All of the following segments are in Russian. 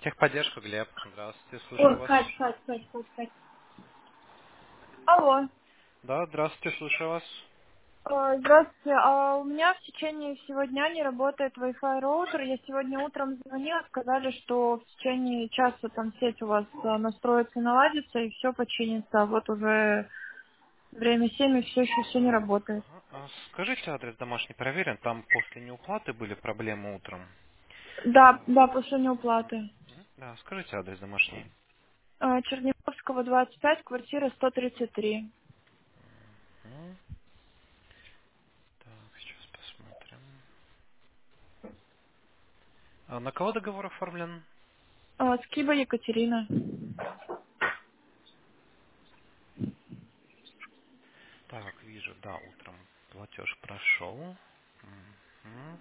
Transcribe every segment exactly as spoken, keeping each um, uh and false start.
Техподдержка, Глеб. Здравствуйте, слушаю Ой, вас. Кать, Кать, Кать, Кать, Кать. Алло. Да, здравствуйте, слушаю вас. Э, Здравствуйте. А у меня в течение всего дня не работает Wi-Fi роутер. Я сегодня утром звонила, сказали, что в течение часа там сеть у вас э, настроится, наладится и все починится. А вот уже время семь и все еще все не работает. Ага. А скажите, адрес домашний проверен, там после неуплаты были проблемы утром. Да, Так. да, после неуплаты. Мгм. Да, скажите адрес домашний. Э, Черниговского, двадцать пять, квартира сто тридцать три. Мгм. Так, сейчас посмотрим. А на кого договор оформлен? Э, Скиба Екатерина. Так, вижу, да, утром платеж прошел. Мгм.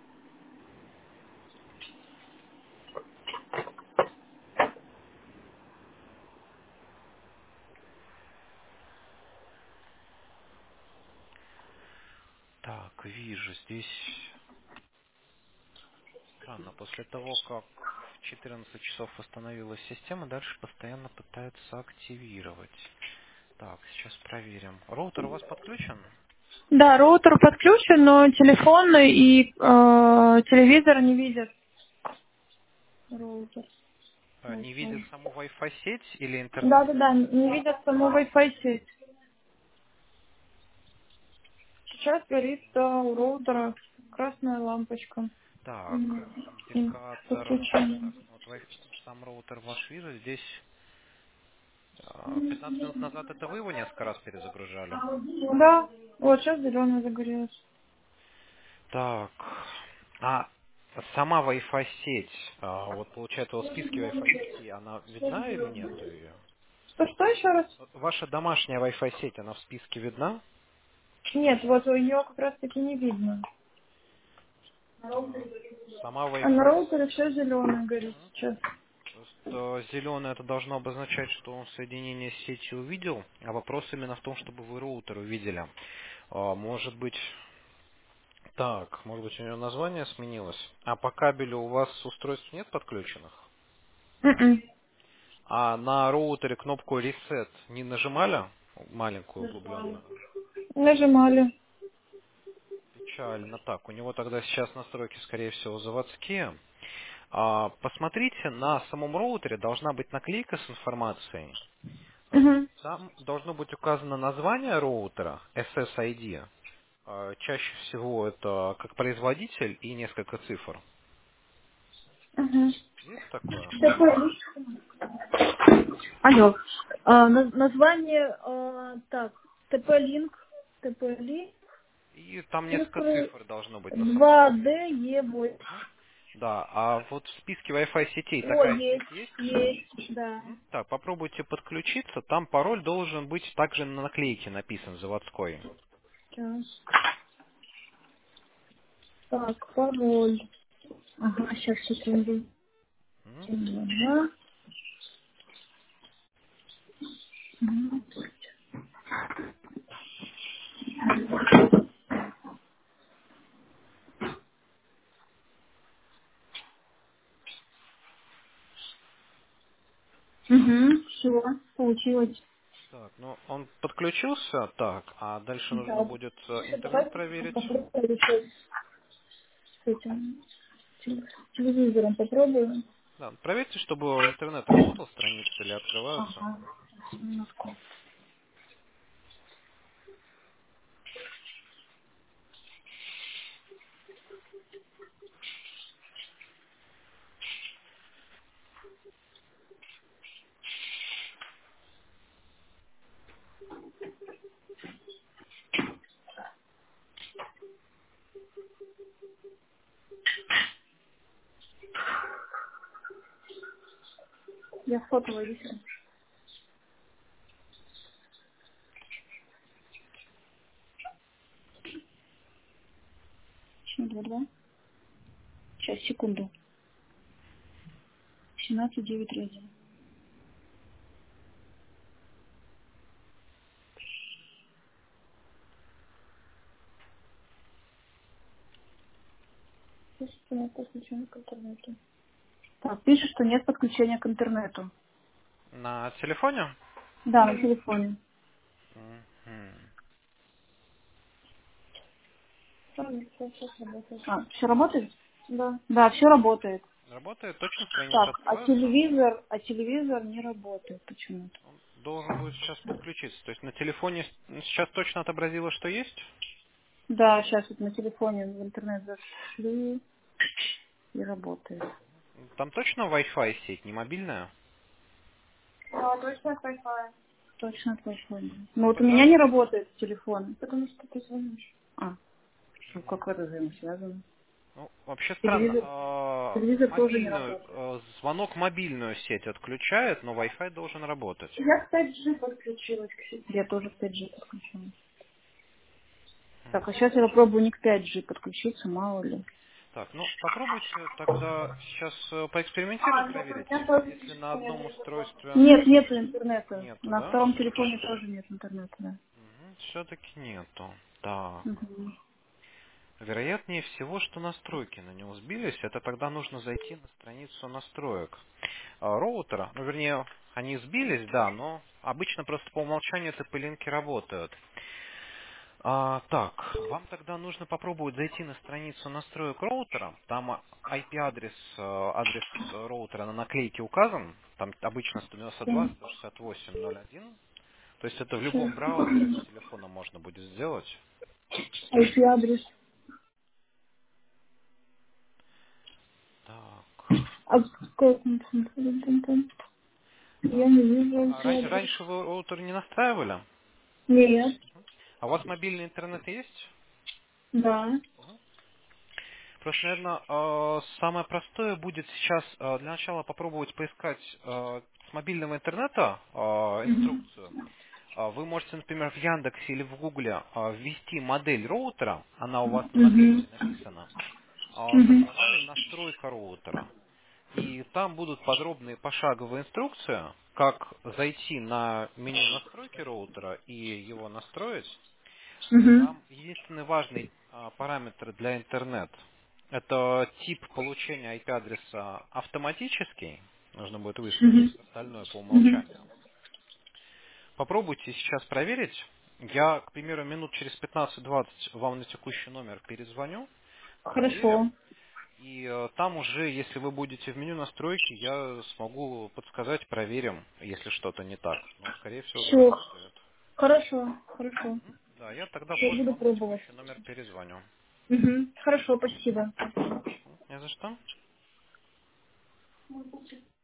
Так, вижу, здесь странно. После того, как в четырнадцать часов восстановилась система, дальше постоянно пытается активировать. Так, сейчас проверим. Роутер у вас подключен? Да, роутер подключен, но телефон и э, телевизор не видят. Роутер. Э, Не видит Wi-Fi. саму Wi-Fi сеть или интернет? Да, да, да, не видят саму Wi-Fi сеть. Сейчас горит да, у роутера красная лампочка. Так, М, м, индикатор. Подключение. Так, ну вот Wi- сам роутер ваш вижу. Здесь э, пятнадцать минут назад это вы его несколько раз перезагружали. Да, вот сейчас зеленый загорелась. Так, а сама Wi-Fi сеть, а, вот получается, в списке Wi-Fi сети, она видна или нет ее? Что, что еще раз? Ваша домашняя Wi-Fi сеть, она в списке видна? Нет, вот ее как раз таки не видно. Так, сама А на Wi-Fi роутере все зеленое горит сейчас. Просто зеленое это должно обозначать, что он соединение с сетью увидел, а вопрос именно в том, чтобы вы роутер увидели. А, Может быть, так, может быть у него название сменилось. А по кабелю у вас устройств нет подключенных? Мгм. А на роутере кнопку Reset не нажимали? Маленькую углубленную. Нажимали. Печально. Так, у него тогда сейчас настройки, скорее всего, заводские. А, посмотрите, на самом роутере должна быть наклейка с информацией. А, Угу. Там должно быть указано название роутера, эс эс ай ди. А, Чаще всего это как производитель и несколько цифр. Угу. Есть такое? Алло. А, на- название, а, так, ТП-линк, ТП-линк, И там несколько цифры цифр должно быть на самом два роутере. дэ е восемь. Мгм. Да, а вот в списке Wi-Fi сетей О, такая есть, сеть есть? есть, да. Мгм. Так, попробуйте подключиться. Там пароль должен быть также на наклейке написан, заводской. Сейчас. Так, пароль. Ага, сейчас, секунду. Мгм. Ага. Угу, все, получилось. Так, ну он подключился, так, а дальше нужно Да. будет э, Слушай, интернет давай проверить. попробуем еще с этим теле- телевизором попробуем. Да, проверьте, чтобы интернет работал, страницы ли открываются. Ага. Минутку. Я фото вышлю. Два, два. Сейчас, секунду. семнадцать девять один. Слушайте, я по случайно к интернету. Так, пишет, что нет подключения к интернету. На телефоне? Да, на телефоне. Мгм. А, все работает? Да. Да, все работает. Работает? Точно страница Так, а открывается? телевизор, а телевизор не работает почему-то. Он должен будет сейчас подключиться. То есть на телефоне с- сейчас точно отобразило, что есть? Да, сейчас вот на телефоне в интернет зашли и работает. Там точно Wi-Fi сеть, не мобильная? Да, точно от Wi-Fi. Точно от Wi-Fi. Да. Ну Ну вот у меня тогда, не работает телефон. Потому что ты звонишь. А, что, как это взаимосвязано? ну, вообще странно. Телевизор, А, телевизор тоже не Мобильную, работает. а, звонок мобильную сеть отключает, но Wi-Fi должен работать. Я к пять джи подключилась к сети. Я тоже к пять джи подключилась. Так, а сейчас я попробую не к пять джи подключиться, мало ли. Так, ну попробуйте тогда сейчас э, поэкспериментируй, А, нет, у проверить. меня тоже Если пишет, на что нет одном интернета. устройстве Нет, нету интернета. нету, На да? втором телефоне тоже нет интернета, да. Все-таки нету. Так. Мгм. Вероятнее всего, что настройки на него сбились. Это тогда нужно зайти на страницу настроек а, роутера. Ну, вернее, они сбились, да, но обычно просто по умолчанию эти пылинки работают. А, так, вам тогда нужно попробовать зайти на страницу настроек роутера. Там ай пи-адрес, э, адрес э, роутера на наклейке указан. Там обычно сто девяносто два Семь, точка сто шестьдесят восемь точка ноль один. То есть это в любом браузере шесть. с телефона можно будет сделать. ай пи-адрес. Так. А как он там? Я не вижу А ран- ай пи-адрес. раньше вы роутер не настраивали? Нет. А у вас мобильный интернет есть? Да. Просто, наверное, самое простое будет сейчас э, для начала попробовать поискать э, с мобильного интернета э, Мгм. инструкцию. А Вы можете, например, в Яндексе или в Гугле а, ввести модель роутера, она у вас на наклейке Мгм. написана, а, со Мгм. словами «настройка роутера». И там будут подробные пошаговые инструкции, как зайти на меню настройки роутера и его настроить. Мгм. Там единственный важный а, параметр для интернет — это тип получения ай пи-адреса автоматический, нужно будет выставить, Мгм. остальное по Мгм. умолчанию. Попробуйте сейчас проверить. Я, к примеру, минут через пятнадцать-двадцать вам на текущий номер перезвоню, проверим. Хорошо. И э, там уже, если вы будете в меню настройки, я смогу подсказать, проверим, если что-то не так. Но, скорее всего, Все. заработает. Хорошо. Хорошо. Да, я тогда Я позже буду вам на пробовать. текущий номер перезвоню. Мгм. Хорошо, спасибо. Не за что.